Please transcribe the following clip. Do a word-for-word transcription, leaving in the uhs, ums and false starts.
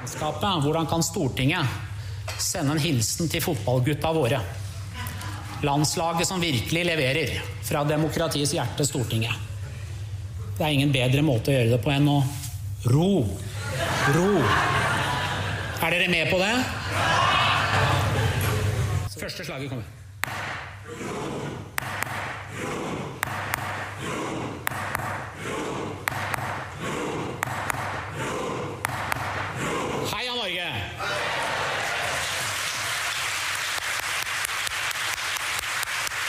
Skapet, hvordan kan Stortinget sende en hilsen til fotballgutta våre? Landslaget som virkelig leverer fra demokratiets hjerte Stortinget. Det er ingen bedre måte å gjøre det på enn å ro. Ro. Er dere med på det? Første slaget kommer.